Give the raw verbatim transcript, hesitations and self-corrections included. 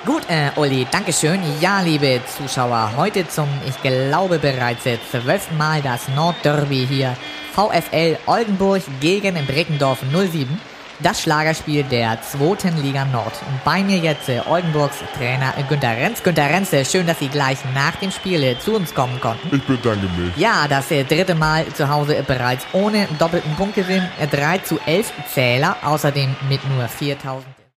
Gut, äh, Uli, dankeschön. Ja, liebe Zuschauer, heute zum, ich glaube bereits zwölften Mal das Nordderby hier. VfL Oldenburg gegen Breckendorf null sieben. Das Schlagerspiel der zweiten Liga Nord. Und bei mir jetzt äh, Oldenburgs Trainer äh, Günter Renz. Günter Renz, äh, schön, dass Sie gleich nach dem Spiel äh, zu uns kommen konnten. Ich bedanke mich. Ja, das äh, dritte Mal zu Hause äh, bereits ohne doppelten Punktgewinn. Äh, drei zu elf Zähler, außerdem mit nur viertausend...